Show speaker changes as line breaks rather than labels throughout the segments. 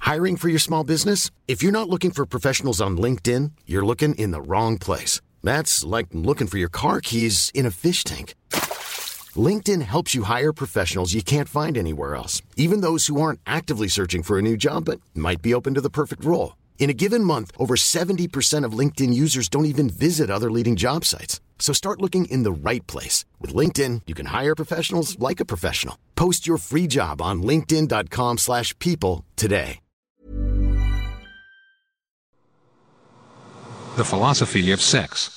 Hiring for your small business? If you're not looking for professionals on LinkedIn, you're looking in the wrong place. That's like looking for your car keys in a fish tank. LinkedIn helps you hire professionals you can't find anywhere else, even those who aren't actively searching for a new job but might be open to the perfect role. In a given month, over 70% of LinkedIn users don't even visit other leading job sites. So start looking in the right place. With LinkedIn, you can hire professionals like a professional. Post your free job on linkedin.com/people today.
The Philosophy of Sex.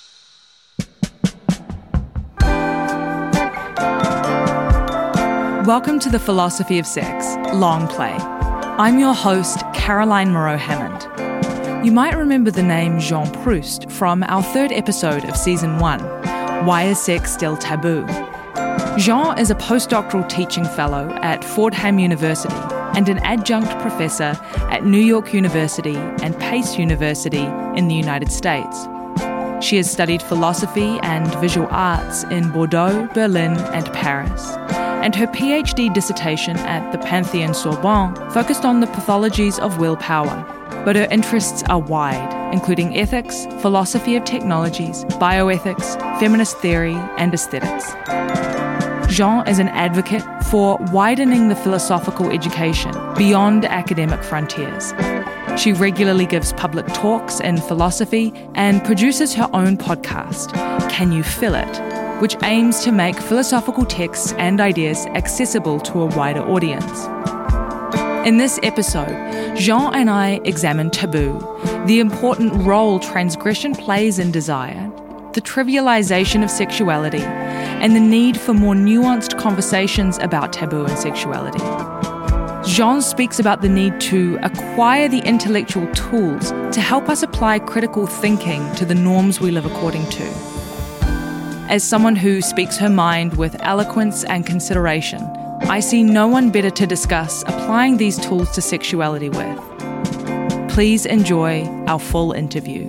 Welcome to The Philosophy of Sex, Long Play. I'm your host, Caroline Moreau-Hammond. You might remember the name Jean Proust from our third episode of Season 1, Why is Sex Still Taboo? Jean is a postdoctoral teaching fellow at Fordham University and an adjunct professor at New York University and Pace University in the United States. She has studied philosophy and visual arts in Bordeaux, Berlin, and Paris. And her PhD dissertation at the Panthéon-Sorbonne focused on the pathologies of willpower. But her interests are wide, including ethics, philosophy of technologies, bioethics, feminist theory, and aesthetics. Jean is an advocate for widening the philosophical education beyond academic frontiers. She regularly gives public talks in philosophy and produces her own podcast, Can You Feel It?, which aims to make philosophical texts and ideas accessible to a wider audience. In this episode, Jean and I examine taboo, the important role transgression plays in desire, the trivialization of sexuality, and the need for more nuanced conversations about taboo and sexuality. Jean speaks about the need to acquire the intellectual tools to help us apply critical thinking to the norms we live according to. As someone who speaks her mind with eloquence and consideration, I see no one better to discuss applying these tools to sexuality with. Please enjoy our full interview.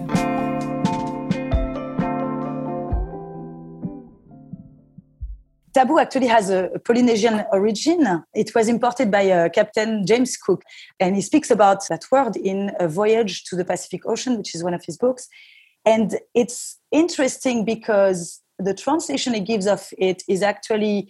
Taboo actually has a Polynesian origin. It was imported by Captain James Cook, and he speaks about that word in A Voyage to the Pacific Ocean, which is one of his books. And it's interesting because the translation he gives of it is actually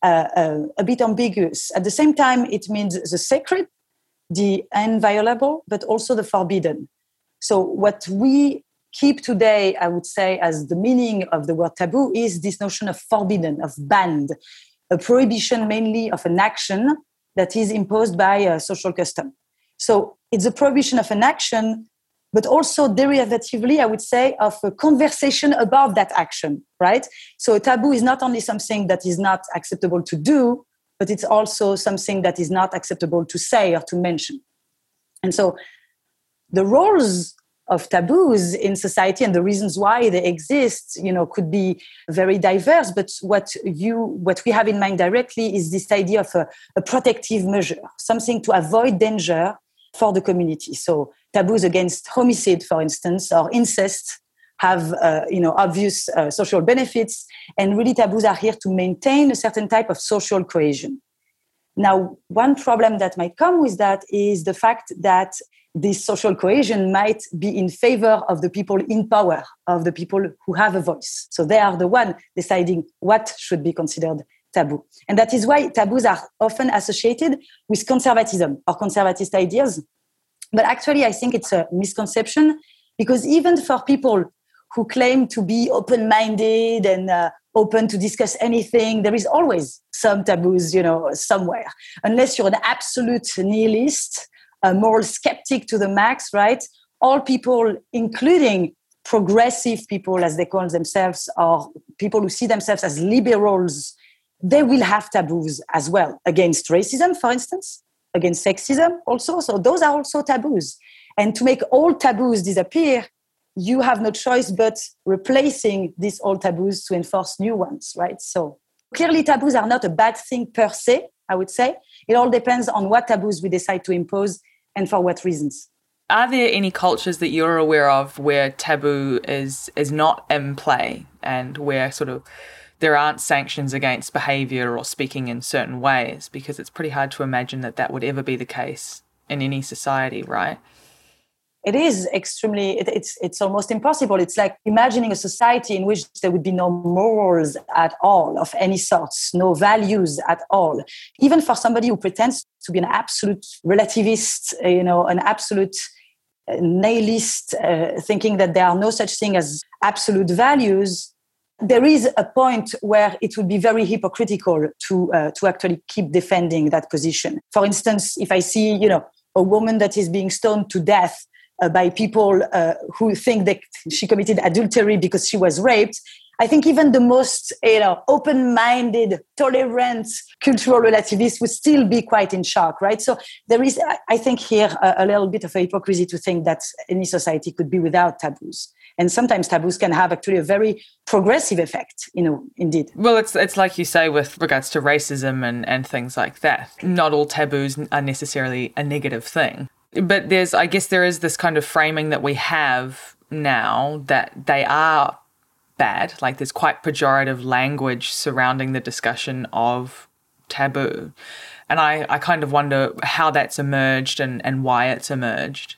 a bit ambiguous. At the same time, it means the sacred, the inviolable, but also the forbidden. So what we keep today, I would say, as the meaning of the word taboo is this notion of forbidden, of banned, a prohibition mainly of an action that is imposed by a social custom. So it's a prohibition of an action, but also derivatively, I would say, of a conversation about that action, right? So a taboo is not only something that is not acceptable to do, but it's also something that is not acceptable to say or to mention. And so the roles of taboos in society and the reasons why they exist, could be very diverse. But what we have in mind directly is this idea of a protective measure, something to avoid danger for the community. So taboos against homicide, for instance, or incest have, obvious social benefits. And really taboos are here to maintain a certain type of social cohesion. Now, one problem that might come with that is the fact that this social cohesion might be in favor of the people in power, of the people who have a voice. So they are the one deciding what should be considered taboo. And that is why taboos are often associated with conservatism or conservatist ideas. But actually, I think it's a misconception because even for people who claim to be open-minded and open to discuss anything, there is always some taboos, somewhere. Unless you're an absolute nihilist, a moral skeptic to the max, right? All people, including progressive people, as they call themselves, or people who see themselves as liberals, they will have taboos as well against racism, for instance, against sexism also. So those are also taboos. And to make all taboos disappear, you have no choice but replacing these old taboos to enforce new ones, right? So clearly taboos are not a bad thing per se, I would say. It all depends on what taboos we decide to impose and for what reasons.
Are there any cultures that you're aware of where taboo is not in play and where sort of there aren't sanctions against behaviour or speaking in certain ways? Because it's pretty hard to imagine that would ever be the case in any society, right?
It is extremely, it's almost impossible. It's like imagining a society in which there would be no morals at all of any sorts, no values at all. Even for somebody who pretends to be an absolute relativist, an absolute nihilist, thinking that there are no such thing as absolute values, there is a point where it would be very hypocritical to actually keep defending that position. For instance, if I see, a woman that is being stoned to death by people who think that she committed adultery because she was raped, I think even the most open-minded, tolerant cultural relativist would still be quite in shock, right? So there is, I think, here a little bit of a hypocrisy to think that any society could be without taboos. And sometimes taboos can have actually a very progressive effect, indeed.
Well, it's like you say with regards to racism and things like that. Not all taboos are necessarily a negative thing. But there is this kind of framing that we have now that they are bad. Like there's quite pejorative language surrounding the discussion of taboo. And I kind of wonder how that's emerged and why it's emerged.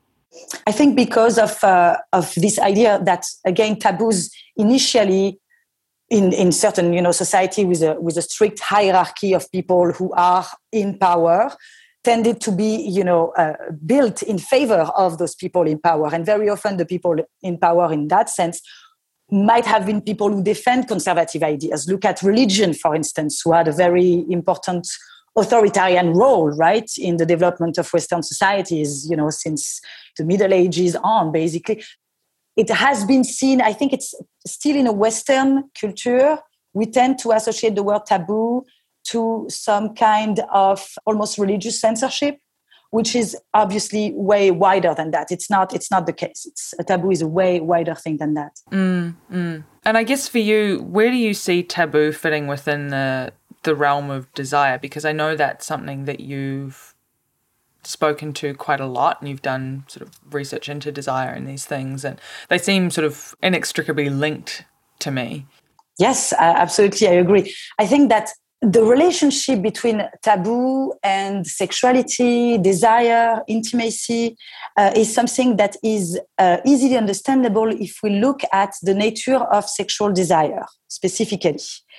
I think because of this idea that, again, taboos initially in certain society with a strict hierarchy of people who are in power tended to be built in favor of those people in power, and very often the people in power in that sense might have been people who defend conservative ideas. Look at religion, for instance, who had a very important authoritarian role, right, in the development of Western societies, since the Middle Ages on, basically. It has been seen, I think it's still in a Western culture, we tend to associate the word taboo to some kind of almost religious censorship, which is obviously way wider than that. It's not the case. A taboo is a way wider thing than that.
And I guess for you, where do you see taboo fitting within the realm of desire? Because I know that's something that you've spoken to quite a lot, and you've done sort of research into desire and these things, and they seem sort of inextricably linked to me.
Yes, absolutely, I agree. I think that the relationship between taboo and sexuality, desire, intimacy is something that is easily understandable if we look at the nature of sexual desire specifically.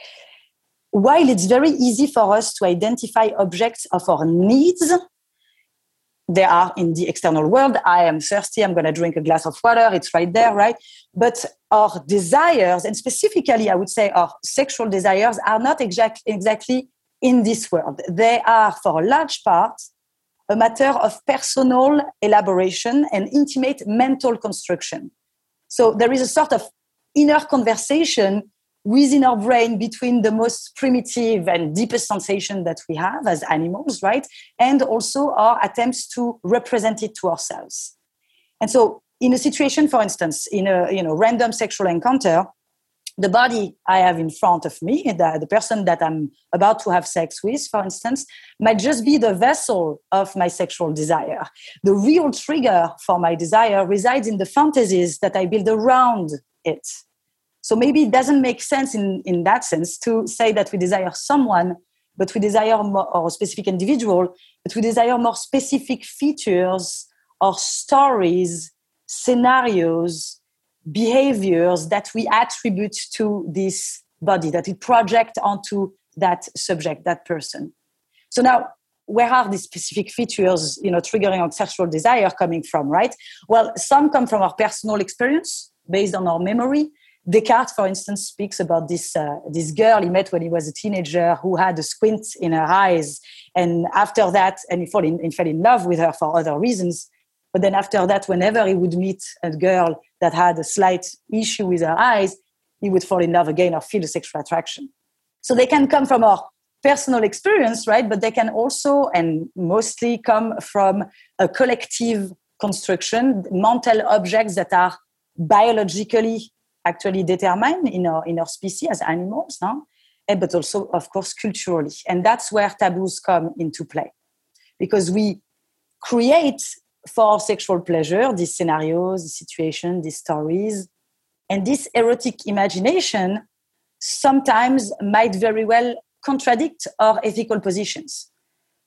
While it's very easy for us to identify objects of our needs, they are in the external world. I am thirsty, I'm going to drink a glass of water, it's right there, right? But our desires, and specifically I would say our sexual desires, are not exactly in this world. They are, for a large part, a matter of personal elaboration and intimate mental construction. So there is a sort of inner conversation within our brain between the most primitive and deepest sensation that we have as animals, right? And also our attempts to represent it to ourselves. And so in a situation, for instance, in a random sexual encounter, the body I have in front of me, the person that I'm about to have sex with, for instance, might just be the vessel of my sexual desire. The real trigger for my desire resides in the fantasies that I build around it. So maybe it doesn't make sense in that sense to say that we desire someone, but we desire more, or a specific individual, but we desire more specific features or stories, scenarios, behaviors that we attribute to this body, that we project onto that subject, that person. So now, where are these specific features, triggering our sexual desire coming from, right? Well, some come from our personal experience, based on our memory. Descartes, for instance, speaks about this girl he met when he was a teenager who had a squint in her eyes. And after that, and he fell in love with her for other reasons. But then after that, whenever he would meet a girl that had a slight issue with her eyes, he would fall in love again or feel a sexual attraction. So they can come from our personal experience, right? But they can also and mostly come from a collective construction, mental objects that are biologically actually determined in our species as animals, but also, of course, culturally. And that's where taboos come into play. Because we create for sexual pleasure these scenarios, these situations, these stories. And this erotic imagination sometimes might very well contradict our ethical positions.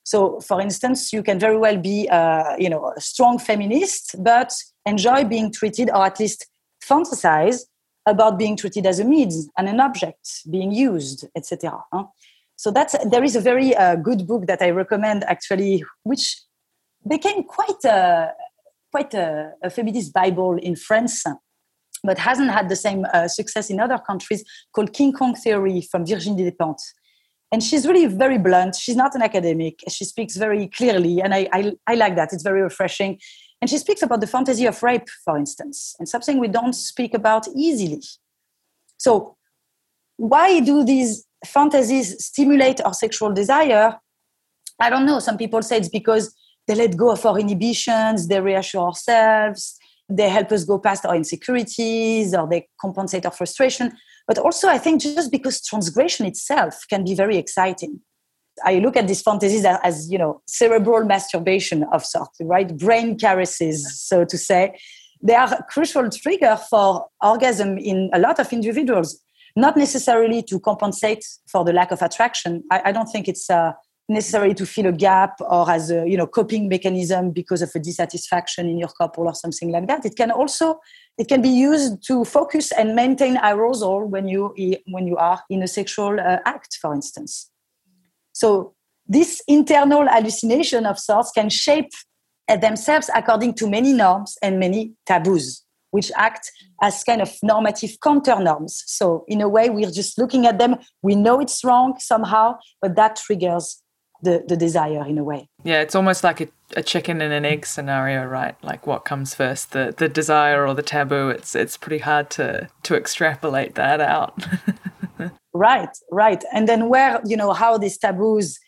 So, for instance, you can very well be, a strong feminist, but enjoy being treated, or at least fantasize about being treated as a means and an object being used, etc. So there is a very good book that I recommend, actually, which became quite a feminist Bible in France, but hasn't had the same success in other countries, called King Kong Theory from Virginie Despentes. And she's really very blunt. She's not an academic. She speaks very clearly, and I like that. It's very refreshing. And she speaks about the fantasy of rape, for instance, and something we don't speak about easily. So why do these fantasies stimulate our sexual desire? I don't know. Some people say it's because they let go of our inhibitions, they reassure ourselves, they help us go past our insecurities, or they compensate our frustration. But also, I think just because transgression itself can be very exciting. I look at these fantasies as cerebral masturbation of sorts, right? Brain caresses, so to say. They are a crucial trigger for orgasm in a lot of individuals, not necessarily to compensate for the lack of attraction. I don't think it's necessary to fill a gap or as a coping mechanism because of a dissatisfaction in your couple or something like that. It can be used to focus and maintain arousal when you are in a sexual act, for instance. So this internal hallucination of sorts can shape themselves according to many norms and many taboos, which act as kind of normative counter norms. So in a way, we're just looking at them. We know it's wrong somehow, but that triggers the desire in a way.
Yeah, it's almost like a chicken and an egg scenario, right? Like what comes first, the desire or the taboo? It's pretty hard to extrapolate that out. Right. And then how are these taboos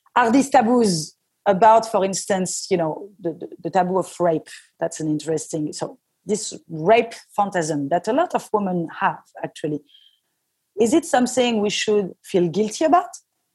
about, for instance, the taboo of rape? That's an interesting, so this rape phantasm that a lot of women have, actually. Is it something we should feel guilty about?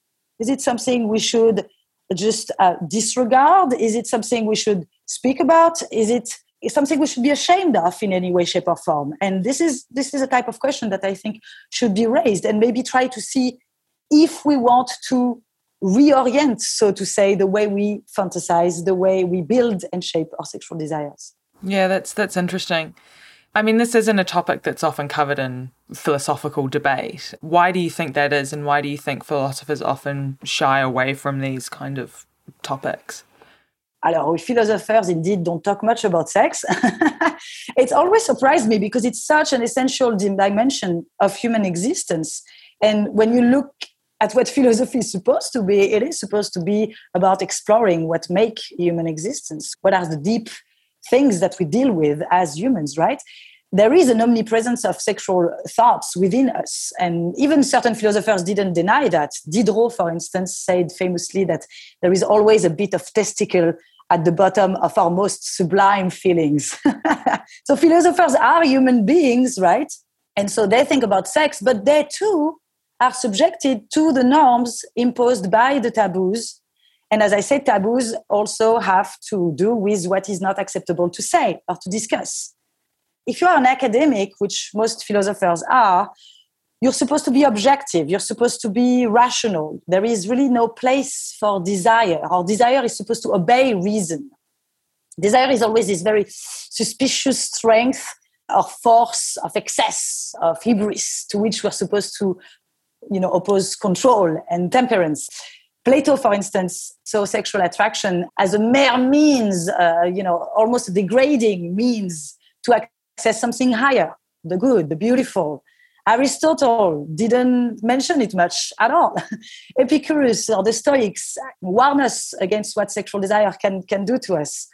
Is it something we should just disregard? Is it something we should speak about? Is it something we should be ashamed of in any way, shape, or form? And this is a type of question that I think should be raised, and maybe try to see if we want to reorient, so to say, the way we fantasize, the way we build and shape our sexual desires. Yeah, that's interesting. I mean, this isn't a topic that's often covered in philosophical debate. Why do you think that is, and why do you think philosophers often shy away from these kind of topics?
Alors, philosophers indeed don't talk much about sex. It's always surprised me because it's such an essential dimension of human existence. And when you look at what philosophy is supposed to be, it is supposed to be about exploring what make human existence. What are the deep things that we deal with as humans, right? There is an omnipresence of sexual thoughts within us. And even certain philosophers didn't deny that. Diderot, for instance, said famously that there is always a bit of testicle at the bottom of our most sublime feelings. So philosophers are human beings, right? And so they think about sex, but they too are subjected to the norms imposed by the taboos. And as I said, taboos also have to do with what is not acceptable to say or to discuss. If you are an academic, which most philosophers are, you're supposed to be objective. You're supposed to be rational. There is really no place for desire. Our desire is supposed to obey reason. Desire is always this very suspicious strength of force, of excess, of hubris, to which we're supposed to, oppose control and temperance. Plato, for instance, saw sexual attraction as a mere means, almost a degrading means to access something higher, the good, the beautiful. Aristotle didn't mention it much at all. Epicurus or the Stoics warn us against what sexual desire can do to us.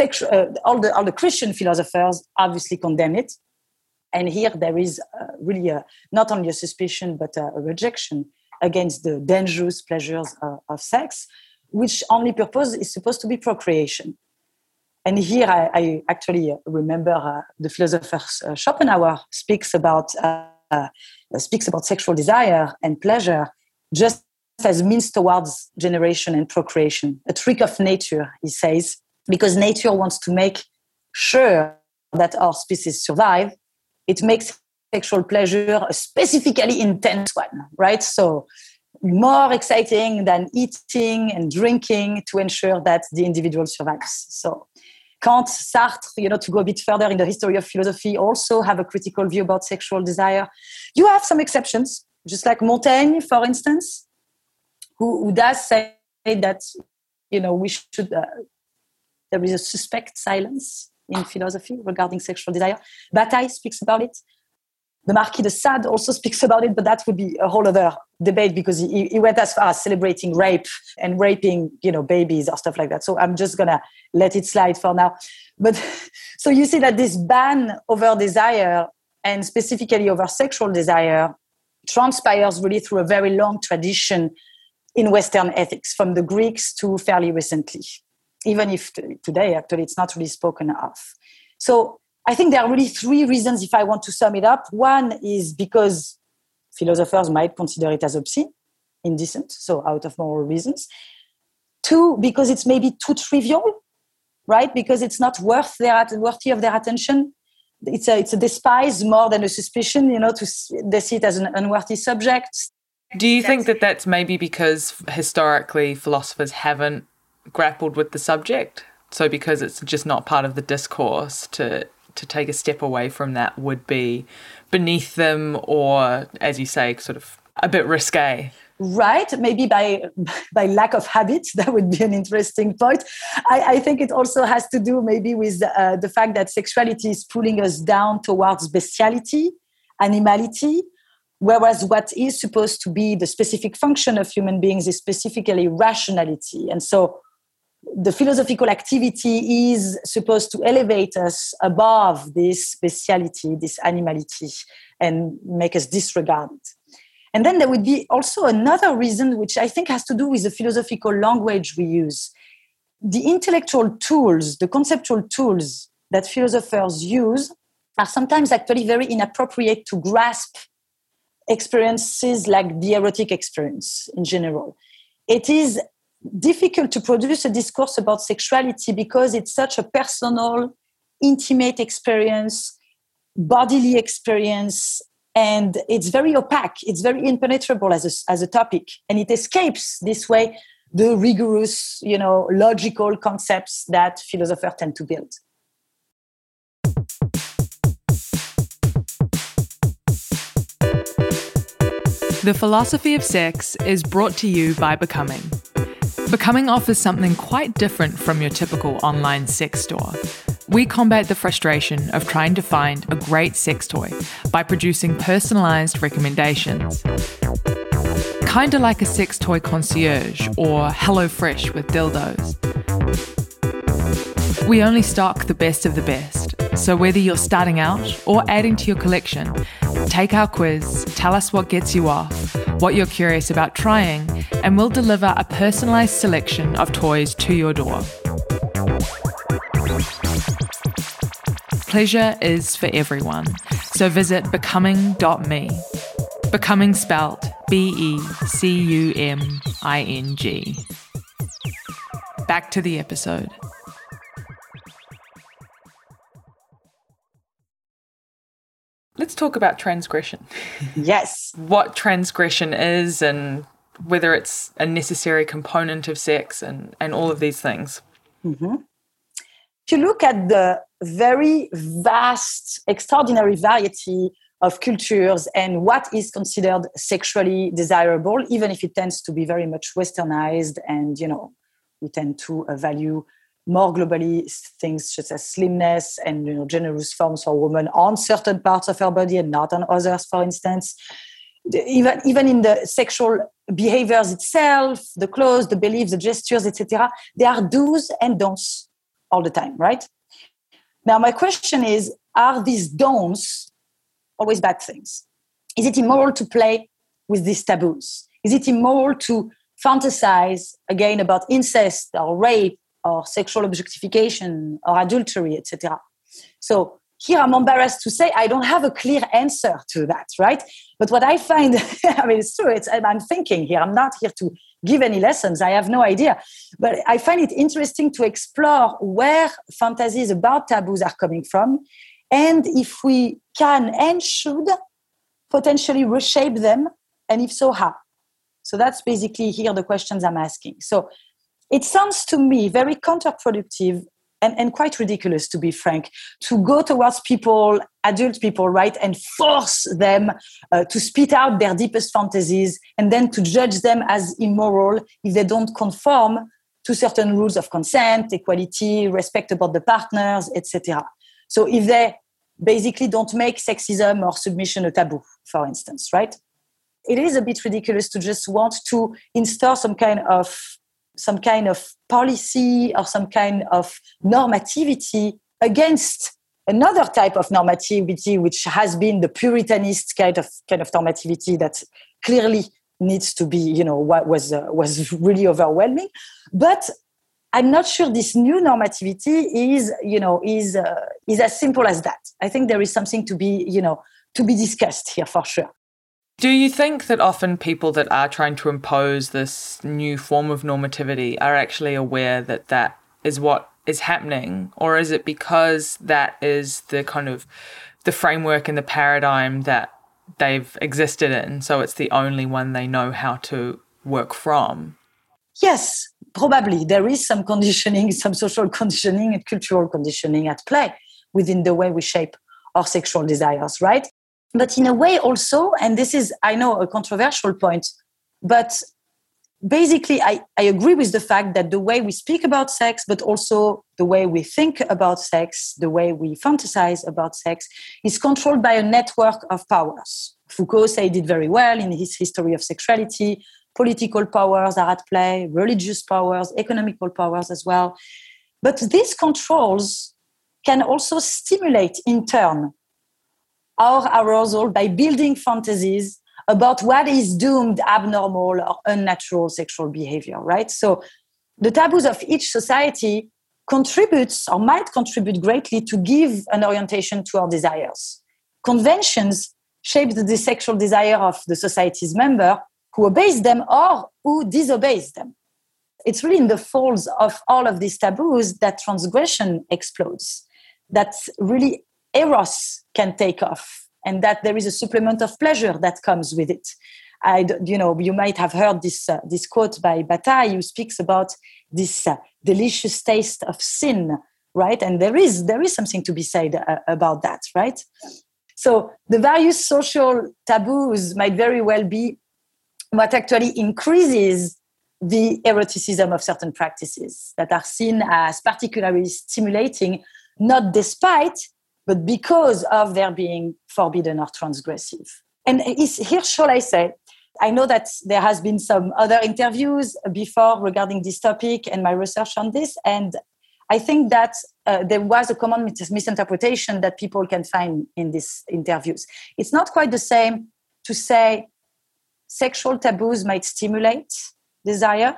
All the Christian philosophers obviously condemn it. And here there is really not only a suspicion, but a rejection against the dangerous pleasures of sex, which only purpose is supposed to be procreation. And here I actually remember the philosopher Schopenhauer speaks about sexual desire and pleasure just as means towards generation and procreation, a trick of nature, he says, because nature wants to make sure that our species survive. It makes sexual pleasure a specifically intense one, right? So more exciting than eating and drinking to ensure that the individual survives. So Kant, Sartre, to go a bit further in the history of philosophy, also have a critical view about sexual desire. You have some exceptions, just like Montaigne, for instance, who does say that, we should, there is a suspect silence in philosophy regarding sexual desire. Bataille speaks about it. The Marquis de Sade also speaks about it, but that would be a whole other debate because he went as far as celebrating rape and raping, babies or stuff like that. So I'm just going to let it slide for now. But so you see that this ban over desire and specifically over sexual desire transpires really through a very long tradition in Western ethics, from the Greeks to fairly recently, even if today, actually, it's not really spoken of. So I think there are really three reasons if I want to sum it up. One is because philosophers might consider it as obscene, indecent, so out of moral reasons. Two, because it's maybe too trivial, right? Because it's not worthy of their attention. It's a despise more than a suspicion, they see it as an unworthy subject.
Do you think that that's maybe because historically philosophers haven't grappled with the subject? So because it's just not part of the discourse, to take a step away from that would be beneath them or, as you say, sort of a bit risque?
Right, maybe by lack of habit, that would be an interesting point. I think it also has to do maybe with the fact that sexuality is pulling us down towards bestiality, animality, whereas what is supposed to be the specific function of human beings is specifically rationality. And so the philosophical activity is supposed to elevate us above this bestiality, this animality, and make us disregard it. And then there would be also another reason, which I think has to do with the philosophical language we use. The intellectual tools, the conceptual tools that philosophers use are sometimes actually very inappropriate to grasp experiences like the erotic experience in general. It is difficult to produce a discourse about sexuality because it's such a personal, intimate experience, bodily experience, and it's very opaque. It's very impenetrable as a topic, and it escapes this way the rigorous, logical concepts that philosophers tend to build.
The Philosophy of Sex is brought to you by Becoming. Becoming offers something quite different from your typical online sex store. We combat the frustration of trying to find a great sex toy by producing personalised recommendations. Kinda like a sex toy concierge or HelloFresh with dildos. We only stock the best of the best, so whether you're starting out or adding to your collection, take our quiz, tell us what gets you off, what you're curious about trying, and we'll deliver a personalised selection of toys to your door. Pleasure is for everyone, so visit becoming.me. Becoming spelt Becuming. Back to the episode. Let's talk about transgression.
Yes.
What transgression is and whether it's a necessary component of sex and all of these things.
Mm-hmm. If you look at the very vast, extraordinary variety of cultures and what is considered sexually desirable, even if it tends to be very much westernized and, we tend to value more globally things such as slimness and generous forms for women on certain parts of her body and not on others, for instance. Even in the sexual behaviors itself, the clothes, the beliefs, the gestures, etc., there are do's and don'ts all the time, right? Now, my question is, are these don'ts always bad things? Is it immoral to play with these taboos? Is it immoral to fantasize, again, about incest or rape or sexual objectification or adultery, etc.? So here I'm embarrassed to say I don't have a clear answer to that, right? But what I find, it's true, I'm thinking here, I'm not here to give any lessons, I have no idea. But I find it interesting to explore where fantasies about taboos are coming from, and if we can and should potentially reshape them, and if so, how. So that's basically here the questions I'm asking. So it sounds to me very counterproductive and quite ridiculous, to be frank, to go towards people, adult people, right, and force them to spit out their deepest fantasies and then to judge them as immoral if they don't conform to certain rules of consent, equality, respect about the partners, etc. So if they basically don't make sexism or submission a taboo, for instance, right? It is a bit ridiculous to just want to install some kind of policy or some kind of normativity against another type of normativity, which has been the Puritanist kind of normativity that clearly needs to be, what was really overwhelming. But I'm not sure this new normativity is as simple as that. I think there is something to be discussed here for sure.
Do you think that often people that are trying to impose this new form of normativity are actually aware that that is what is happening? Or is it because that is the kind of the framework and the paradigm that they've existed in, so it's the only one they know how to work from?
Yes, probably. There is some conditioning, some social conditioning and cultural conditioning at play within the way we shape our sexual desires, right? But in a way also, and this is, I know, a controversial point, but basically I agree with the fact that the way we speak about sex, but also the way we think about sex, the way we fantasize about sex, is controlled by a network of powers. Foucault said it very well in his History of Sexuality. Political powers are at play, religious powers, economical powers as well. But these controls can also stimulate, in turn, our arousal by building fantasies about what is doomed abnormal or unnatural sexual behavior, right? So the taboos of each society contributes or might contribute greatly to give an orientation to our desires. Conventions shape the sexual desire of the society's member who obeys them or who disobeys them. It's really in the folds of all of these taboos that transgression explodes, that really eros can take off, and that there is a supplement of pleasure that comes with it. You might have heard this quote by Bataille, who speaks about this delicious taste of sin, right? And there is something to be said about that, right? So the various social taboos might very well be what actually increases the eroticism of certain practices that are seen as particularly stimulating, not despite, but because of their being forbidden or transgressive. And here, shall I say, I know that there has been some other interviews before regarding this topic and my research on this, and I think that there was a common misinterpretation that people can find in these interviews. It's not quite the same to say sexual taboos might stimulate desire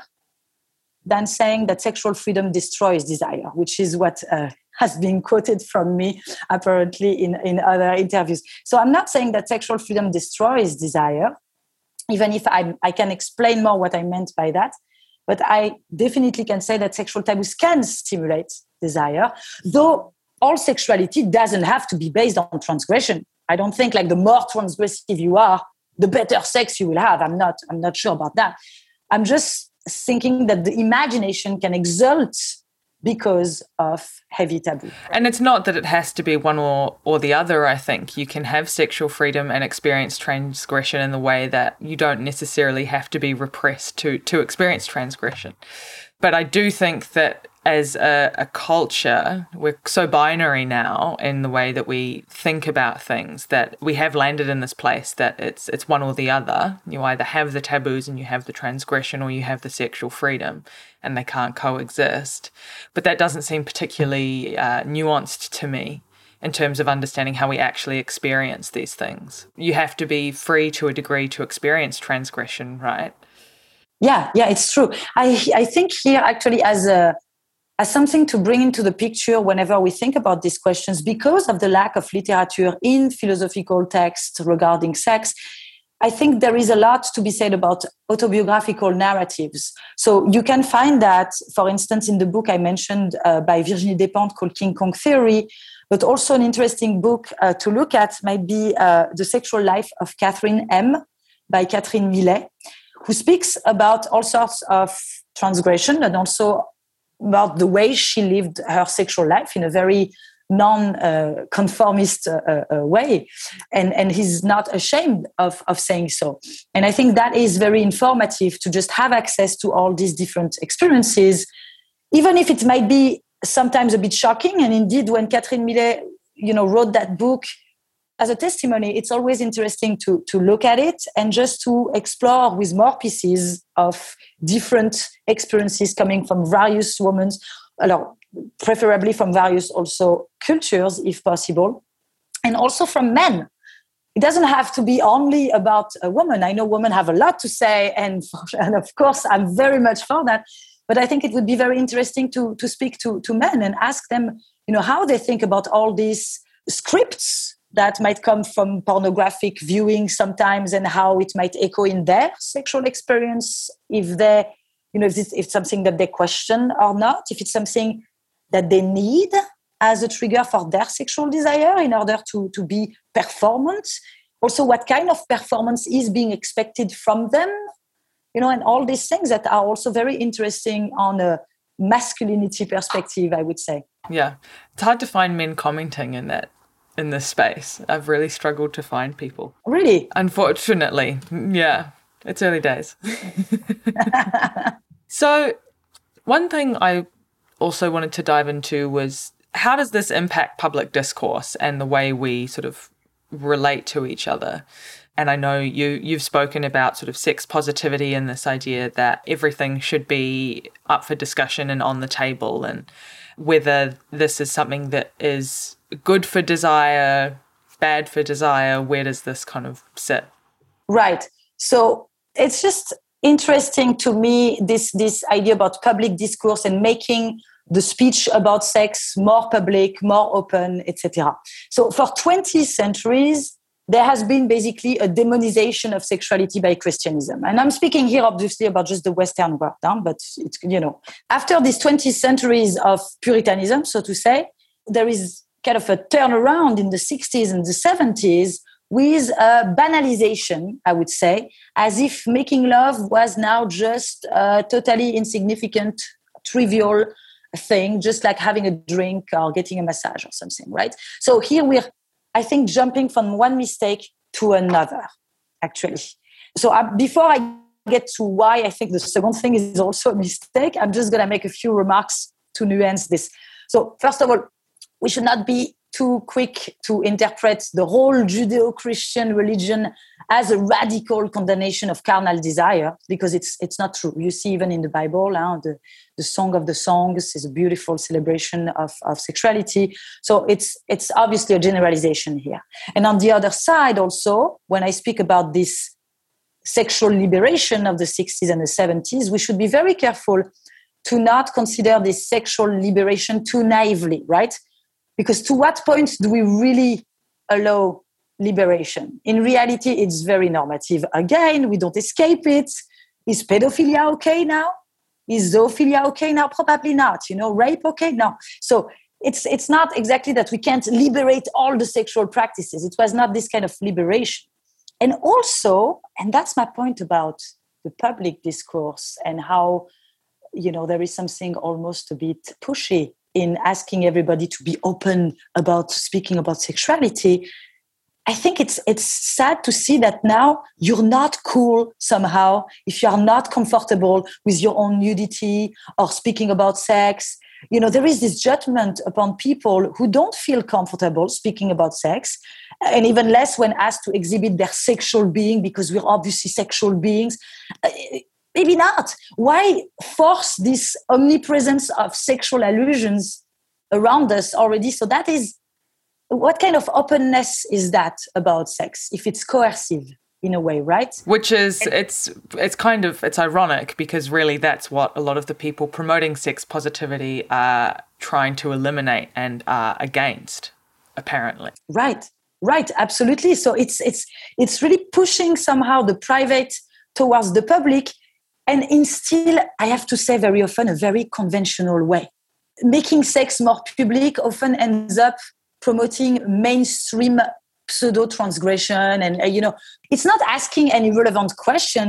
than saying that sexual freedom destroys desire, which is what has been quoted from me apparently in other interviews. So I'm not saying that sexual freedom destroys desire, even if I can explain more what I meant by that. But I definitely can say that sexual taboos can stimulate desire, though all sexuality doesn't have to be based on transgression. I don't think like the more transgressive you are, the better sex you will have. I'm not sure about that. I'm just thinking that the imagination can exult because of heavy taboo.
And it's not that it has to be one or the other, I think. You can have sexual freedom and experience transgression in the way that you don't necessarily have to be repressed to experience transgression. But I do think that as a culture, we're so binary now in the way that we think about things that we have landed in this place that it's one or the other. You either have the taboos and you have the transgression, or you have the sexual freedom, and they can't coexist. But that doesn't seem particularly nuanced to me in terms of understanding how we actually experience these things. You have to be free to a degree to experience transgression, right?
Yeah, it's true. I think here actually as something to bring into the picture whenever we think about these questions, because of the lack of literature in philosophical texts regarding sex, I think there is a lot to be said about autobiographical narratives. So you can find that, for instance, in the book I mentioned by Virginie Despentes called King Kong Theory, but also an interesting book to look at might be The Sexual Life of Catherine M. by Catherine Millet, who speaks about all sorts of transgression and also about the way she lived her sexual life in a very non-conformist way. And he's not ashamed of saying so. And I think that is very informative to just have access to all these different experiences, even if it might be sometimes a bit shocking. And indeed, when Catherine Millet, wrote that book as a testimony, it's always interesting to look at it and just to explore with more pieces of different experiences coming from various women, preferably from various also cultures, if possible, and also from men. It doesn't have to be only about a woman. I know women have a lot to say, and of course, I'm very much for that. But I think it would be very interesting to speak to men and ask them, how they think about all these scripts that might come from pornographic viewing sometimes, and how it might echo in their sexual experience, if they, if it's something that they question or not, if it's something that they need as a trigger for their sexual desire in order to be performant. Also, what kind of performance is being expected from them, and all these things that are also very interesting on a masculinity perspective, I would say.
Yeah, it's hard to find men commenting in this space. I've really struggled to find people.
Really?
Unfortunately. Yeah. It's early days. So one thing I also wanted to dive into was, how does this impact public discourse and the way we sort of relate to each other? And I know you've spoken about sort of sex positivity and this idea that everything should be up for discussion and on the table, and whether this is something that is good for desire, bad for desire. Where does this kind of sit?
Right. So it's just interesting to me, this idea about public discourse and making the speech about sex more public, more open, etc. So for 20 centuries, there has been basically a demonization of sexuality by Christianism. And I'm speaking here obviously about just the Western world, but it's, after these 20 centuries of Puritanism, so to say, there is kind of a turnaround in the 60s and the 70s with a banalization, I would say, as if making love was now just a totally insignificant, trivial thing, just like having a drink or getting a massage or something, right? So here we're, I think, jumping from one mistake to another, actually. So before I get to why I think the second thing is also a mistake, I'm just going to make a few remarks to nuance this. So first of all, we should not be too quick to interpret the whole Judeo-Christian religion as a radical condemnation of carnal desire, because it's not true. You see, even in the Bible, the Song of the Songs is a beautiful celebration of sexuality. So it's obviously a generalization here. And on the other side also, when I speak about this sexual liberation of the 60s and the 70s, we should be very careful to not consider this sexual liberation too naively, right? Because to what point do we really allow liberation? In reality, it's very normative. Again, we don't escape it. Is pedophilia okay now? Is zoophilia okay now? Probably not. Rape okay? No. So it's not exactly that we can't liberate all the sexual practices. It was not this kind of liberation. And also, and that's my point about the public discourse and how, there is something almost a bit pushy in asking everybody to be open about speaking about sexuality. I think it's sad to see that now you're not cool somehow if you are not comfortable with your own nudity or speaking about sex. There is this judgment upon people who don't feel comfortable speaking about sex, and even less when asked to exhibit their sexual being, because we're obviously sexual beings. Maybe not. Why force this omnipresence of sexual allusions around us already? So that is, what kind of openness is that about sex if it's coercive in a way, right?
Which is, it's ironic, because really that's what a lot of the people promoting sex positivity are trying to eliminate and are against, apparently.
Right, absolutely. So it's really pushing somehow the private towards the public, and in still, I have to say, very often a very conventional way. Making sex more public often ends up promoting mainstream pseudo-transgression, and it's not asking any relevant questions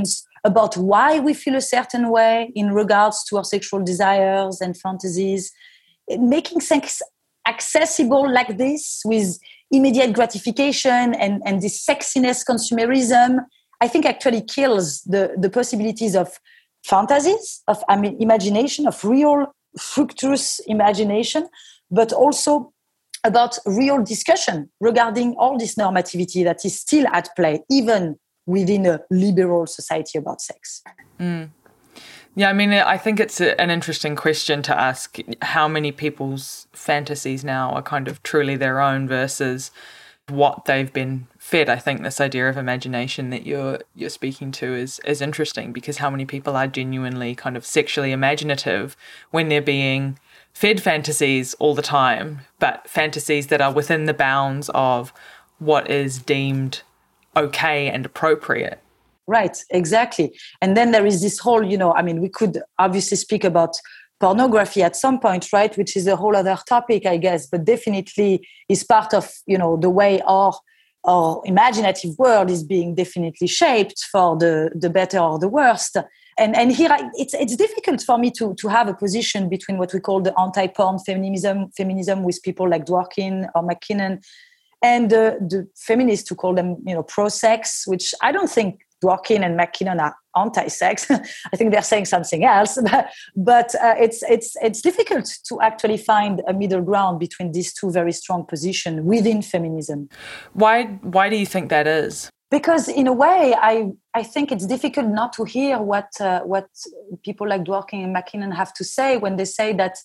about why we feel a certain way in regards to our sexual desires and fantasies. Making sex accessible like this with immediate gratification and this sexiness consumerism, I think actually kills the possibilities of fantasies, of imagination, of real fructuous imagination, but also about real discussion regarding all this normativity that is still at play, even within a liberal society about sex.
Yeah, I mean, I think it's an interesting question to ask how many people's fantasies now are kind of truly their own versus what they've been fed. I think this idea of imagination that you're speaking to is interesting, because how many people are genuinely kind of sexually imaginative when they're being fed fantasies all the time, but fantasies that are within the bounds of what is deemed okay and appropriate.
Right, exactly. And then there is this whole, we could obviously speak about pornography at some point, right, which is a whole other topic, I guess, but definitely is part of, the way our imaginative world is being definitely shaped for the better or the worst. And here it's difficult for me to have a position between what we call the anti-porn feminism with people like Dworkin or McKinnon, and the feminists who call them, pro-sex, which I don't think Dworkin and McKinnon are anti-sex. I think they're saying something else. But it's difficult to actually find a middle ground between these two very strong positions within feminism.
Why do you think that is?
Because in a way, I think it's difficult not to hear what people like Dworkin and McKinnon have to say when they say that,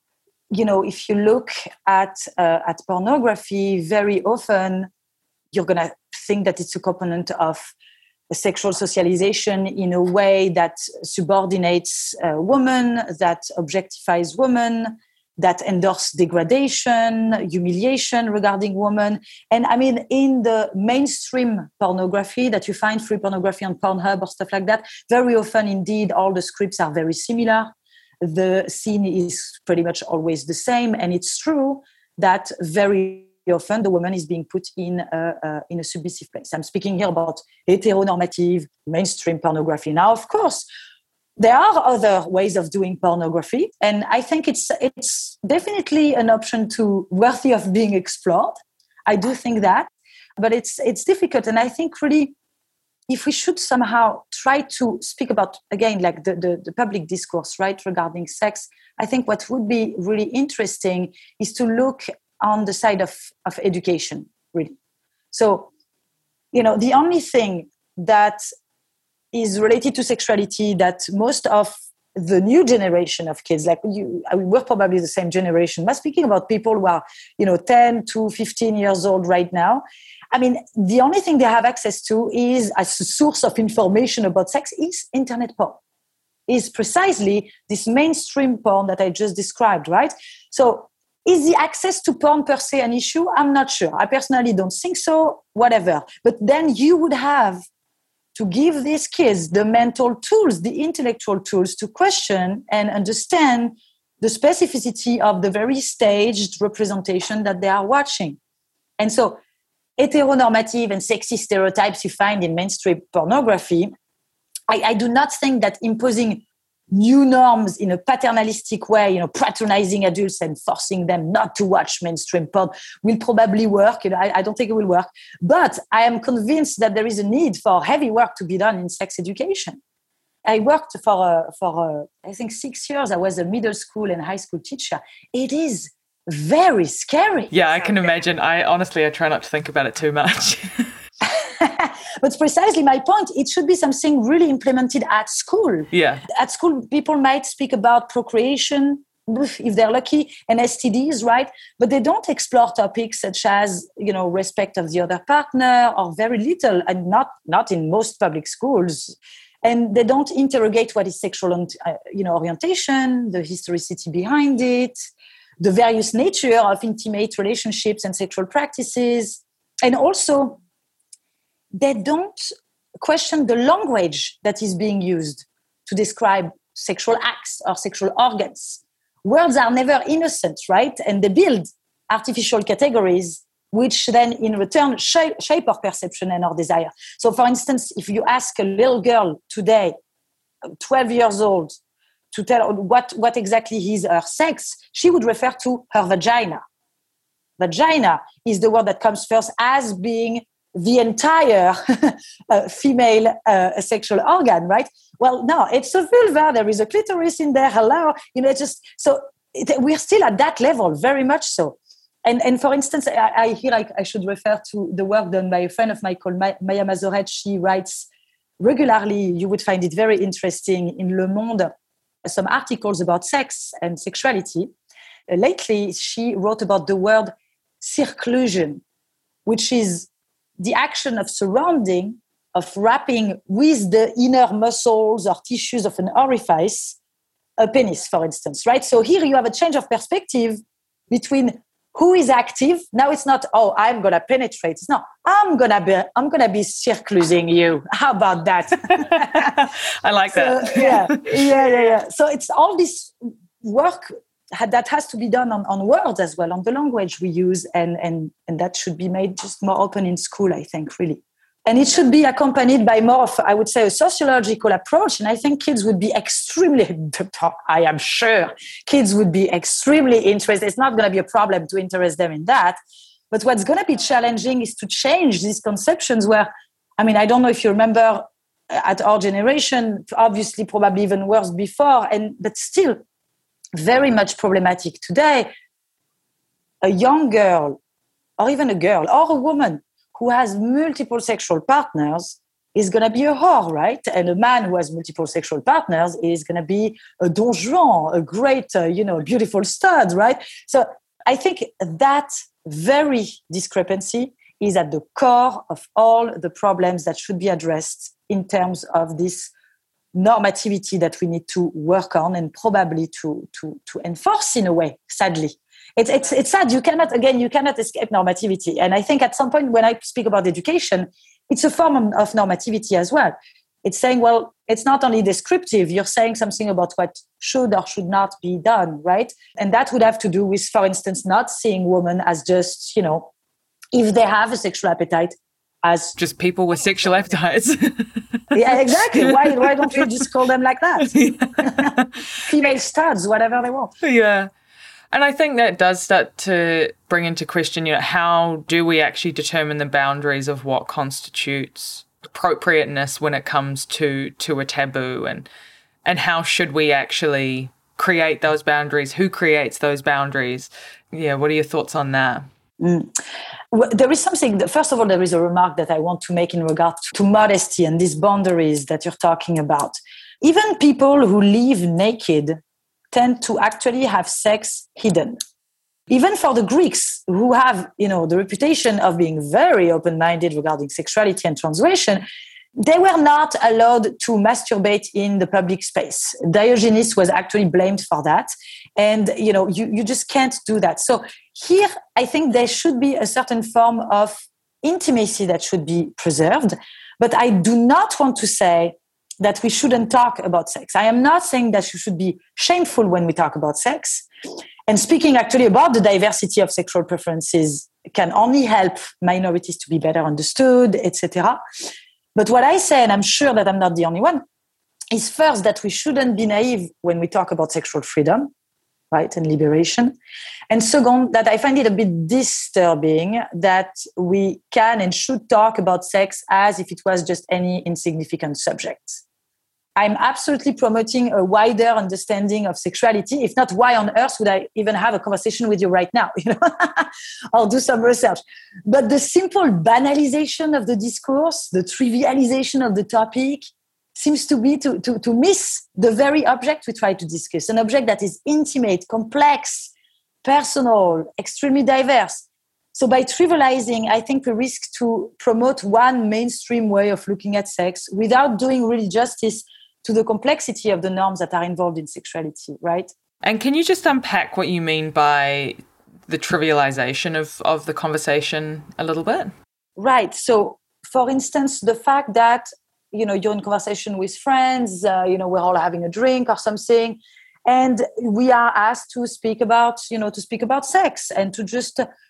if you look at pornography, very often you're going to think that it's a component of sexual socialization in a way that subordinates women, that objectifies women, that endorse degradation, humiliation regarding women. And I mean, in the mainstream pornography that you find, free pornography on Pornhub or stuff like that, very often indeed all the scripts are very similar. The scene is pretty much always the same. And it's true that very often the woman is being put in a submissive place. I'm speaking here about heteronormative mainstream pornography. Now, of course, there are other ways of doing pornography, and I think it's definitely an option worthy of being explored. I do think that, but it's difficult, and I think really, if we should somehow try to speak about, again, like the public discourse, right, regarding sex, I think what would be really interesting is to look on the side of education, really. So, the only thing that is related to sexuality that most of the new generation of kids, like we're probably the same generation, but speaking about people who are, 10 to 15 years old right now, I mean, the only thing they have access to is as a source of information about sex is internet porn, is precisely this mainstream porn that I just described, right? So is the access to porn per se an issue? I'm not sure. I personally don't think so, whatever. But then you would have to give these kids the mental tools, the intellectual tools to question and understand the specificity of the very staged representation that they are watching. And so heteronormative and sexy stereotypes you find in mainstream pornography, I do not think that imposing new norms in a paternalistic way, patronizing adults and forcing them not to watch mainstream porn will probably work. I don't think it will work. But I am convinced that there is a need for heavy work to be done in sex education. I worked for I think 6 years. I was a middle school and high school teacher. It is very scary.
Yeah, I can imagine. I try not to think about it too much.
But precisely my point, it should be something really implemented at school.
Yeah.
At school, people might speak about procreation, if they're lucky, and STDs, right? But they don't explore topics such as, respect of the other partner, or very little, and not in most public schools. And they don't interrogate what is sexual, orientation, the historicity behind it, the various nature of intimate relationships and sexual practices. And also, they don't question the language that is being used to describe sexual acts or sexual organs. Words are never innocent, right? And they build artificial categories which then in return shape our perception and our desire. So for instance, if you ask a little girl today, 12 years old, to tell what exactly is her sex, she would refer to her vagina. Vagina is the word that comes first as being the entire female sexual organ, right? Well, no, it's a vulva. There is a clitoris in there. Hello, we're still at that level, very much so. And for instance, I should refer to the work done by a friend of mine called Maya Mazoret. She writes regularly. You would find it very interesting in Le Monde, some articles about sex and sexuality. Lately, she wrote about the word circlusion, which is the action of surrounding, of wrapping with the inner muscles or tissues of an orifice, a penis, for instance, right? So here you have a change of perspective between who is active. Now it's not, oh, I'm going to penetrate. It's not, I'm going to be circlusing you. How about that?
I like that.
Yeah. So it's all this work that has to be done on words as well, on the language we use, and that should be made just more open in school, I think, really. And it should be accompanied by more of, I would say, a sociological approach. And I think kids would be I am sure kids would be extremely interested. It's not going to be a problem to interest them in that. But what's going to be challenging is to change these conceptions where, I don't know if you remember at our generation, obviously probably even worse before, but still very much problematic today. A young girl, or even a girl, or a woman who has multiple sexual partners is going to be a whore, right? And a man who has multiple sexual partners is going to be a Don Juan, a great, beautiful stud, right? So I think that very discrepancy is at the core of all the problems that should be addressed in terms of this normativity that we need to work on and probably to enforce in a way, sadly. It's sad. You cannot escape normativity. And I think at some point when I speak about education, it's a form of normativity as well. It's saying, well, it's not only descriptive. You're saying something about what should or should not be done, right? And that would have to do with, for instance, not seeing women as just, if they have a sexual appetite, as
just people with sexual appetites.
Yeah, exactly. Why don't we just call them like that? Female studs, whatever they want.
Yeah. And I think that does start to bring into question, how do we actually determine the boundaries of what constitutes appropriateness when it comes to a taboo, and how should we actually create those boundaries? Who creates those boundaries? Yeah, what are your thoughts on that?
Well, there is something, first of all, there is a remark that I want to make in regard to modesty and these boundaries that you're talking about. Even people who live naked tend to actually have sex hidden. Even for the Greeks, who have, the reputation of being very open-minded regarding sexuality and transgression, they were not allowed to masturbate in the public space. Diogenes was actually blamed for that. And, you just can't do that. So here, I think there should be a certain form of intimacy that should be preserved. But I do not want to say that we shouldn't talk about sex. I am not saying that you should be shameful when we talk about sex. And speaking actually about the diversity of sexual preferences can only help minorities to be better understood, etc. But what I say, and I'm sure that I'm not the only one, is first that we shouldn't be naive when we talk about sexual freedom, right, and liberation. And second, that I find it a bit disturbing that we can and should talk about sex as if it was just any insignificant subject. I'm absolutely promoting a wider understanding of sexuality. If not, why on earth would I even have a conversation with you right now? I'll do some research. But the simple banalization of the discourse, the trivialization of the topic, seems to be to miss the very object we try to discuss, an object that is intimate, complex, personal, extremely diverse. So by trivializing, I think we risk to promote one mainstream way of looking at sex without doing really justice to the complexity of the norms that are involved in sexuality, right?
And can you just unpack what you mean by the trivialization of the conversation a little bit?
Right. So, for instance, the fact that, you're in conversation with friends, we're all having a drink or something, and we are asked to speak about, sex and to just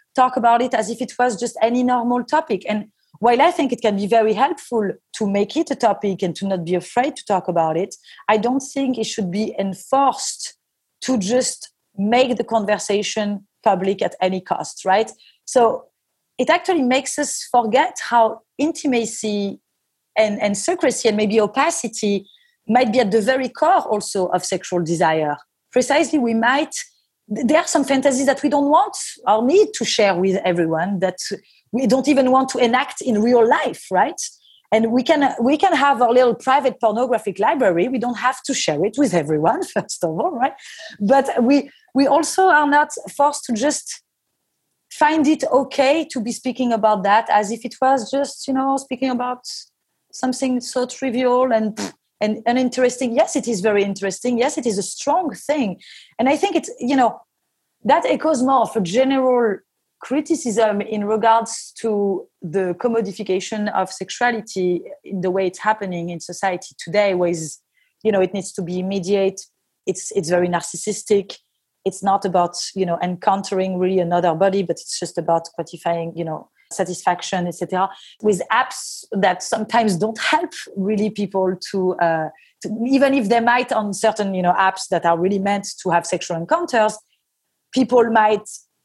talk about it as if it was just any normal topic. And while I think it can be very helpful to make it a topic and to not be afraid to talk about it, I don't think it should be enforced to just make the conversation public at any cost, right? So it actually makes us forget how intimacy and secrecy and maybe opacity might be at the very core also of sexual desire. Precisely, there are some fantasies that we don't want or need to share with everyone, that we don't even want to enact in real life, right? And we can have our little private pornographic library. We don't have to share it with everyone, first of all, right? But we also are not forced to just find it okay to be speaking about that as if it was just, speaking about something so trivial and uninteresting. Yes, it is very interesting. Yes, it is a strong thing. And I think it's, that echoes more of a general criticism in regards to the commodification of sexuality in the way it's happening in society today, where it needs to be immediate. It's very narcissistic. It's not about, encountering really another body, but it's just about quantifying, satisfaction, etc. With apps that sometimes don't help really people to even if they might on certain, apps that are really meant to have sexual encounters, people might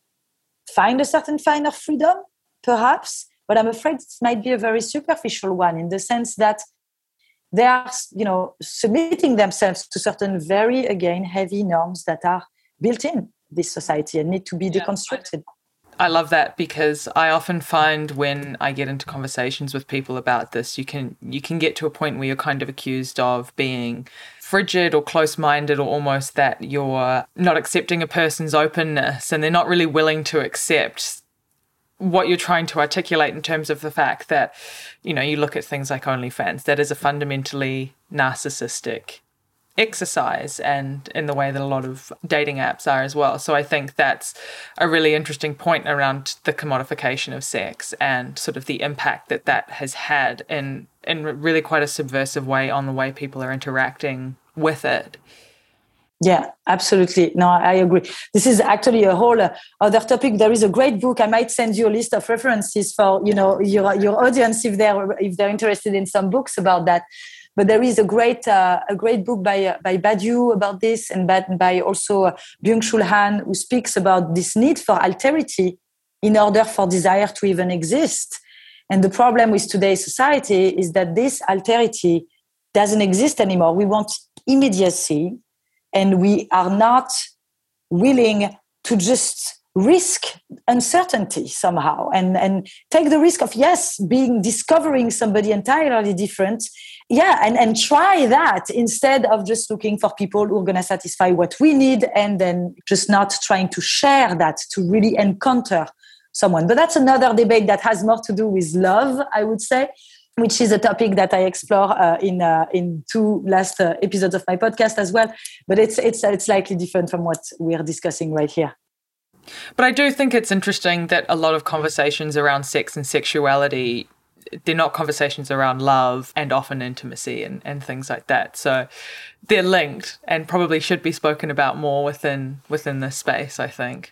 find a certain kind of freedom, perhaps, but I'm afraid it might be a very superficial one, in the sense that they are, submitting themselves to certain very, again, heavy norms that are built in this society and need to be deconstructed.
I love that, because I often find when I get into conversations with people about this, you can get to a point where you're kind of accused of being frigid or close-minded, or almost that you're not accepting a person's openness and they're not really willing to accept what you're trying to articulate in terms of the fact that, you look at things like OnlyFans, that is a fundamentally narcissistic exercise, and in the way that a lot of dating apps are as well. So I think that's a really interesting point around the commodification of sex and sort of the impact that has had in really quite a subversive way on the way people are interacting with it.
Yeah, absolutely. No, I agree. This is actually a whole other topic. There is a great book. I might send you a list of references for, your audience if they're interested in some books about that. But there is a great book by Badiou about this, and by also Byung-Chul Han, who speaks about this need for alterity in order for desire to even exist. And the problem with today's society is that this alterity doesn't exist anymore. We want immediacy, and we are not willing to just risk uncertainty somehow and take the risk of, discovering somebody entirely different. Yeah, and try that instead of just looking for people who are going to satisfy what we need, and then just not trying to share that to really encounter someone. But that's another debate that has more to do with love, I would say, which is a topic that I explore in two last episodes of my podcast as well. But it's slightly different from what we're discussing right here.
But I do think it's interesting that a lot of conversations around sex and sexuality, they're not conversations around love and often intimacy and things like that. So they're linked and probably should be spoken about more within this space, I think.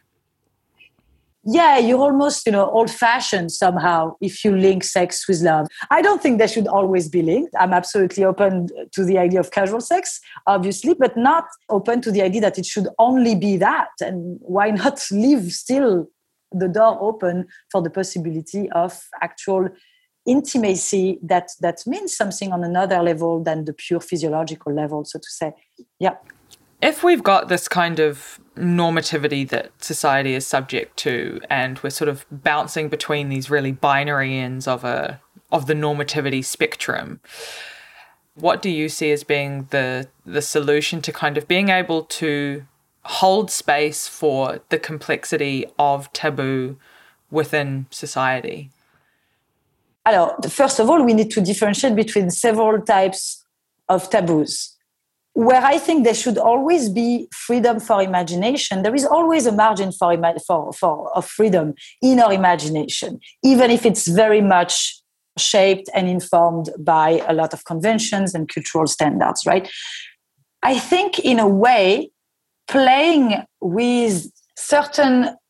Yeah, you're almost, old-fashioned somehow if you link sex with love. I don't think they should always be linked. I'm absolutely open to the idea of casual sex, obviously, but not open to the idea that it should only be that. And why not leave still the door open for the possibility of actual intimacy that means something on another level than the pure physiological level, so to say. Yeah.
If we've got this kind of normativity that society is subject to, and we're sort of bouncing between these really binary ends of the normativity spectrum, what do you see as being the solution to kind of being able to hold space for the complexity of taboo within society?
Alors, first of all, we need to differentiate between several types of taboos. Where I think there should always be freedom for imagination, there is always a margin of freedom in our imagination, even if it's very much shaped and informed by a lot of conventions and cultural standards, right? I think, in a way, playing with certain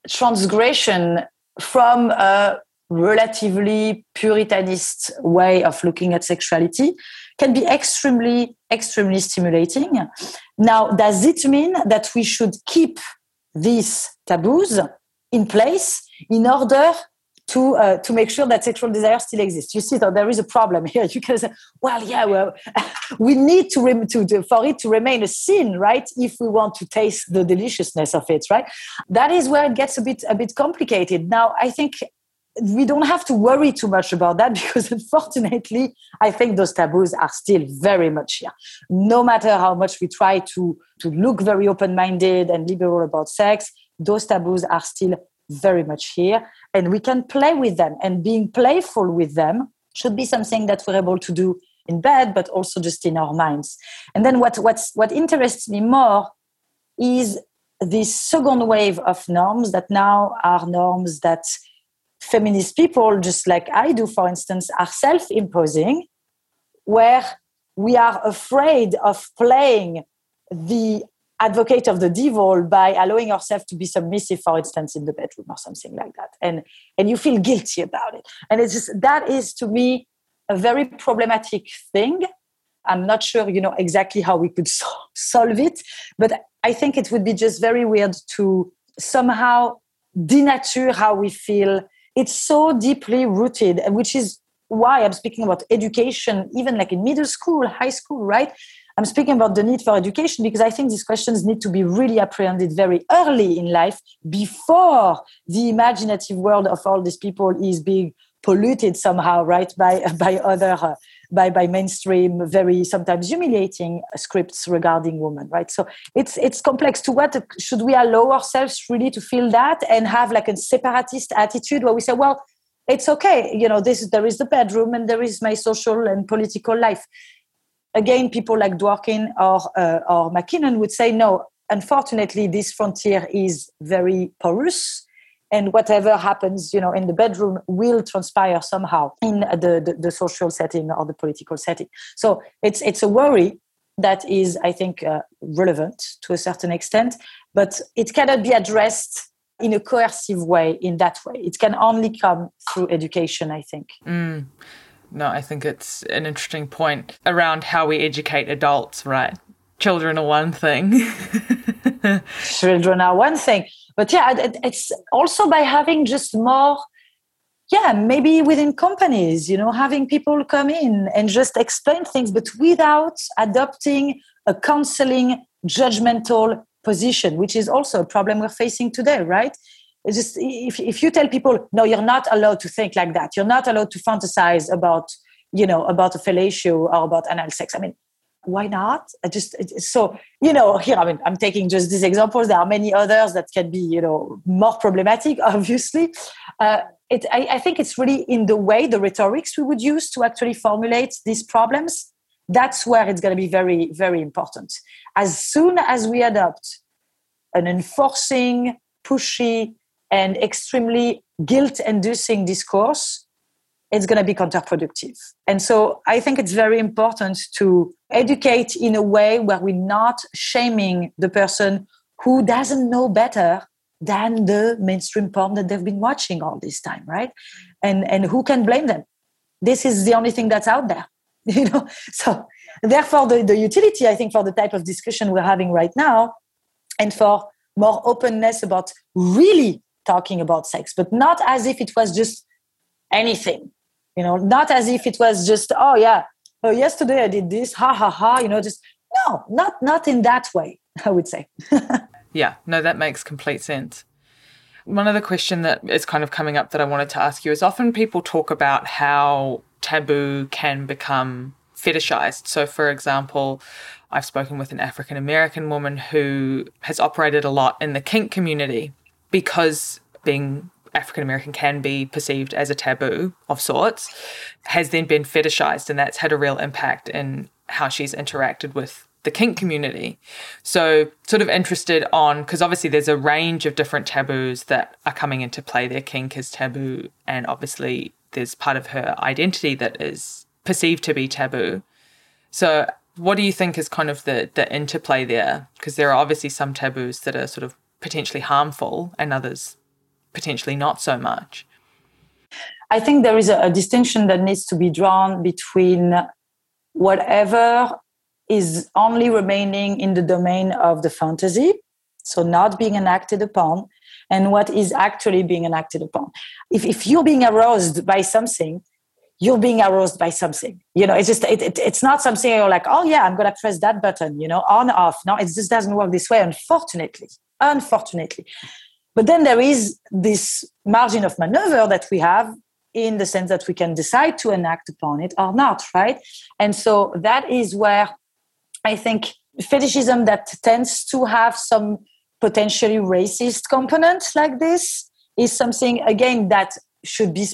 transgression from a relatively puritanist way of looking at sexuality can be extremely, extremely stimulating. Now, does it mean that we should keep these taboos in place in order to make sure that sexual desire still exists? You see, there is a problem here. You can say, we need for it to remain a sin, right? If we want to taste the deliciousness of it, right? That is where it gets a bit complicated. Now, I think we don't have to worry too much about that because, unfortunately, I think those taboos are still very much here. No matter how much we try to look very open-minded and liberal about sex, those taboos are still very much here. And we can play with them. And being playful with them should be something that we're able to do in bed, but also just in our minds. And then what interests me more is this second wave of norms that now are norms that feminist people, just like I do, for instance, are self-imposing, where we are afraid of playing the advocate of the devil by allowing ourselves to be submissive, for instance, in the bedroom or something like that. And you feel guilty about it. And it's just, that is to me a very problematic thing. I'm not sure, exactly how we could solve it, but I think it would be just very weird to somehow denature how we feel. It's so deeply rooted, which is why I'm speaking about education, even like in middle school, high school, right? I'm speaking about the need for education because I think these questions need to be really apprehended very early in life before the imaginative world of all these people is being polluted somehow, right, by mainstream, very sometimes humiliating scripts regarding women, right? So it's complex. To what should we allow ourselves really to feel that and have like a separatist attitude where we say, well, it's okay, there is the bedroom and there is my social and political life. Again, people like Dworkin or McKinnon would say, no, unfortunately, this frontier is very porous. And whatever happens, in the bedroom will transpire somehow in the social setting or the political setting. So it's a worry that is, I think, relevant to a certain extent, but it cannot be addressed in a coercive way in that way. It can only come through education, I think.
No, I think it's an interesting point around how we educate adults, right? Children are one thing.
Children are one thing. But it's also by having just more, maybe within companies, having people come in and just explain things, but without adopting a counseling, judgmental position, which is also a problem we're facing today, right? It's just if you tell people, no, you're not allowed to think like that. You're not allowed to fantasize about a fellatio or about anal sex. I mean, why not? Here, I'm taking just these examples. There are many others that can be, more problematic, obviously. I think it's really in the way, the rhetorics we would use to actually formulate these problems. That's where it's going to be very, very important. As soon as we adopt an enforcing, pushy, and extremely guilt-inducing discourse, it's going to be counterproductive. And so I think it's very important to educate in a way where we're not shaming the person who doesn't know better than the mainstream porn that they've been watching all this time, right? And who can blame them? This is the only thing that's out there, So therefore, the utility, I think, for the type of discussion we're having right now and for more openness about really talking about sex, but not as if it was just anything. Not as if it was just, yesterday I did this, ha, ha, ha, not in that way, I would say.
Yeah, no, that makes complete sense. One other question that is kind of coming up that I wanted to ask you is often people talk about how taboo can become fetishized. So, for example, I've spoken with an African-American woman who has operated a lot in the kink community because being African-American can be perceived as a taboo of sorts, has then been fetishized, and that's had a real impact in how she's interacted with the kink community. So sort of interested on, because obviously there's a range of different taboos that are coming into play there. Kink is taboo, and obviously there's part of her identity that is perceived to be taboo. So what do you think is kind of the interplay there? Because there are obviously some taboos that are sort of potentially harmful and others potentially not so much?
I think there is a distinction that needs to be drawn between whatever is only remaining in the domain of the fantasy, so not being enacted upon, and what is actually being enacted upon. If you're being aroused by something, you're being aroused by something. It's just, it's not something you're like, oh yeah, I'm going to press that button, on, off. No, it just doesn't work this way, unfortunately. But then there is this margin of maneuver that we have in the sense that we can decide to enact upon it or not, right? And so that is where I think fetishism that tends to have some potentially racist components like this is something, again, that should be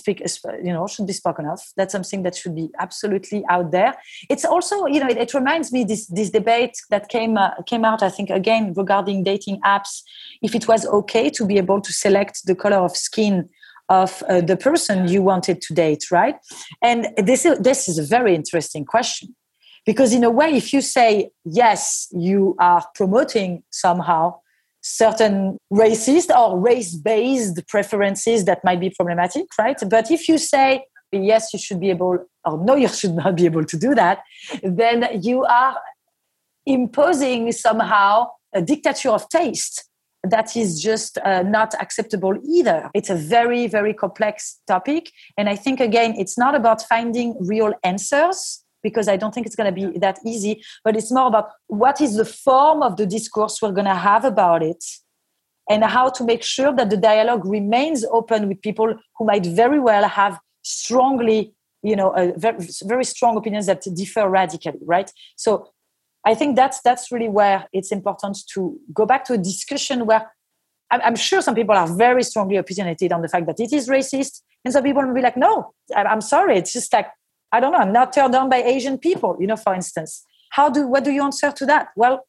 spoken of. That's something that should be absolutely out there. It's also, it reminds me this debate that came out, I think, again, regarding dating apps, if it was okay to be able to select the color of skin of the person you wanted to date, right? And this is a very interesting question. Because in a way, if you say, yes, you are promoting somehow certain racist or race-based preferences that might be problematic, right? But if you say, yes, you should be able, or no, you should not be able to do that, then you are imposing somehow a dictature of taste that is just not acceptable either. It's a very, very complex topic. And I think, again, it's not about finding real answers, because I don't think it's going to be that easy, but it's more about what is the form of the discourse we're going to have about it, and how to make sure that the dialogue remains open with people who might very well have strongly, very, very strong opinions that differ radically, right? So I think that's really where it's important to go back to a discussion where I'm sure some people are very strongly opinionated on the fact that it is racist, and some people will be like, no, I'm sorry, it's just like, I don't know, I'm not turned on by Asian people, for instance. What do you answer to that? Well,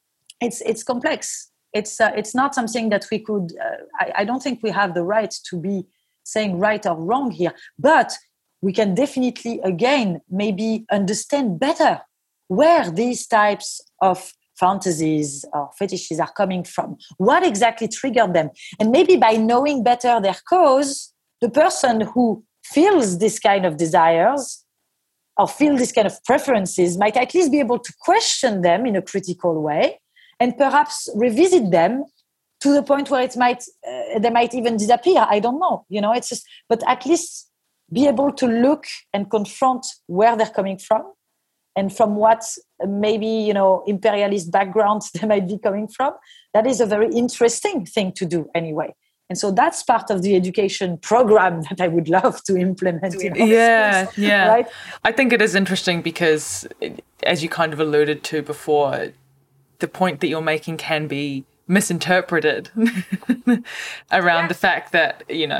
it's complex. It's not something that we could, I don't think we have the right to be saying right or wrong here, but we can definitely, again, maybe understand better where these types of fantasies or fetishes are coming from, what exactly triggered them. And maybe by knowing better their cause, the person who feels this kind of desires or feel this kind of preferences might at least be able to question them in a critical way and perhaps revisit them to the point where they might even disappear. I don't know, it's just, but at least be able to look and confront where they're coming from and from what maybe, imperialist background they might be coming from. That is a very interesting thing to do anyway. And so that's part of the education program that I would love to implement.
Yeah.
Right?
I think it is interesting because, as you kind of alluded to before, the point that you're making can be misinterpreted around the fact that,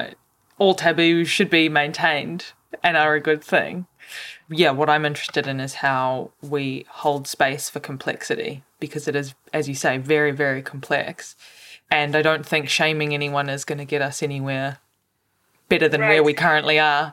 all taboos should be maintained and are a good thing. Yeah, what I'm interested in is how we hold space for complexity, because it is, as you say, very, very complex. And I don't think shaming anyone is going to get us anywhere better than where we currently are.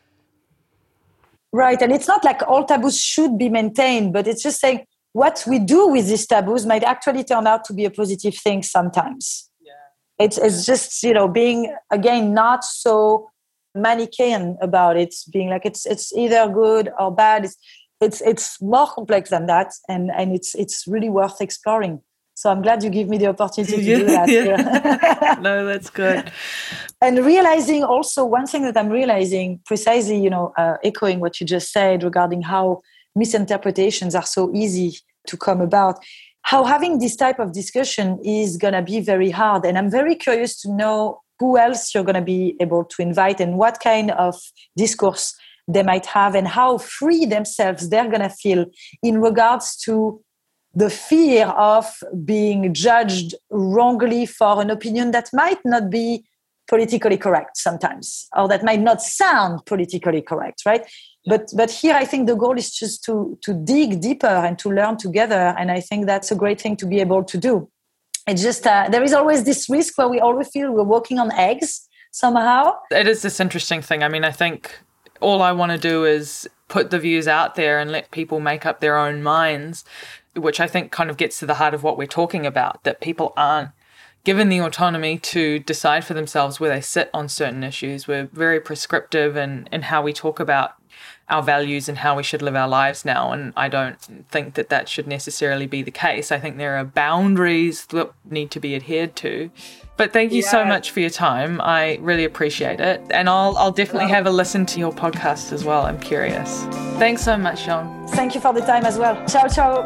Right. And it's not like all taboos should be maintained, but it's just saying what we do with these taboos might actually turn out to be a positive thing sometimes. Yeah. It's just, being, again, not so Manichaean about it, being like it's either good or bad. It's more complex than that. And it's really worth exploring. So I'm glad you give me the opportunity to do that.
Yeah. No, that's good.
And realizing also one thing that I'm realizing precisely, echoing what you just said regarding how misinterpretations are so easy to come about, how having this type of discussion is going to be very hard. And I'm very curious to know who else you're going to be able to invite and what kind of discourse they might have and how free themselves they're going to feel in regards to the fear of being judged wrongly for an opinion that might not be politically correct sometimes, or that might not sound politically correct, right? But here I think the goal is just to dig deeper and to learn together. And I think that's a great thing to be able to do. It's just, there is always this risk where we always feel we're walking on eggs somehow.
It is this interesting thing. I mean, I think all I want to do is put the views out there and let people make up their own minds, which I think kind of gets to the heart of what we're talking about, that people aren't given the autonomy to decide for themselves where they sit on certain issues. We're very prescriptive in how we talk about our values and how we should live our lives now, and I don't think that should necessarily be the case. I think there are boundaries that need to be adhered to. But thank you so much for your time. I really appreciate it, and I'll definitely have a listen to your podcast as well. I'm curious. Thanks so much, Jean.
Thank you for the time as well. Ciao, ciao.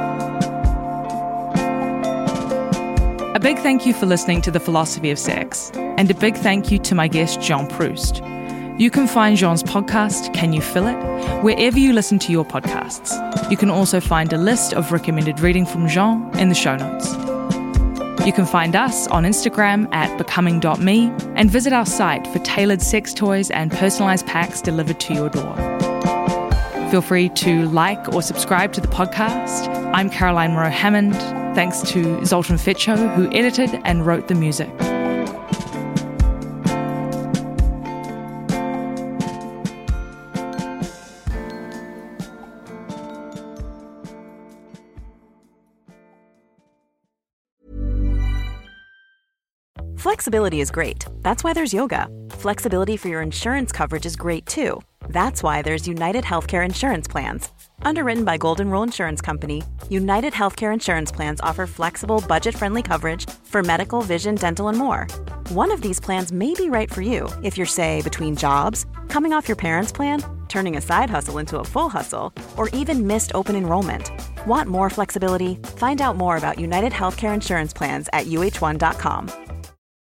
A big thank you for listening to The Philosophy of Sex, and a big thank you to my guest, Jean Proust. You can find Jean's podcast, Can You Feel It?, wherever you listen to your podcasts. You can also find a list of recommended reading from Jean in the show notes. You can find us on Instagram at becoming.me and visit our site for tailored sex toys and personalised packs delivered to your door. Feel free to like or subscribe to the podcast. I'm Caroline Moreau-Hammond. Thanks to Zoltan Fetcho, who edited and wrote the music.
Flexibility is great. That's why there's yoga. Flexibility for your insurance coverage is great too. That's why there's United Healthcare Insurance Plans. Underwritten by Golden Rule Insurance Company, United Healthcare Insurance Plans offer flexible, budget-friendly coverage for medical, vision, dental, and more. One of these plans may be right for you if you're, say, between jobs, coming off your parents' plan, turning a side hustle into a full hustle, or even missed open enrollment. Want more flexibility? Find out more about United Healthcare Insurance Plans at uh1.com.